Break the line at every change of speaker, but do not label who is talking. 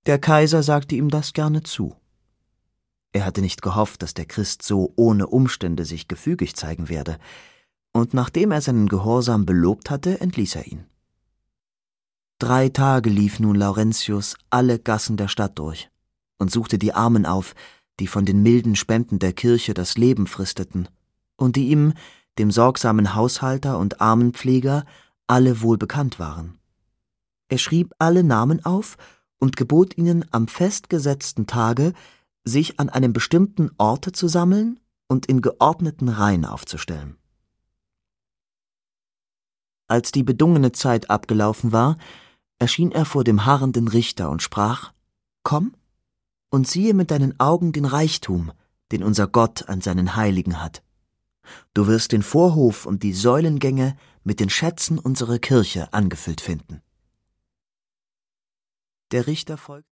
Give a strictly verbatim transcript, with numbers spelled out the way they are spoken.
Der Kaiser sagte ihm das gerne zu. Er hatte nicht gehofft, dass der Christ so ohne Umstände sich gefügig zeigen werde, und nachdem er seinen Gehorsam belobt hatte, entließ er ihn. Drei Tage lief nun Laurentius alle Gassen der Stadt durch und suchte die Armen auf, die von den milden Spenden der Kirche das Leben fristeten und die ihm, dem sorgsamen Haushalter und Armenpfleger, alle wohlbekannt waren. Er schrieb alle Namen auf und gebot ihnen am festgesetzten Tage, sich an einem bestimmten Orte zu sammeln und in geordneten Reihen aufzustellen. Als die bedungene Zeit abgelaufen war, erschien er vor dem harrenden Richter und sprach: »Komm und siehe mit deinen Augen den Reichtum, den unser Gott an seinen Heiligen hat. Du wirst den Vorhof und die Säulengänge mit den Schätzen unserer Kirche angefüllt finden.« Der Richter folgte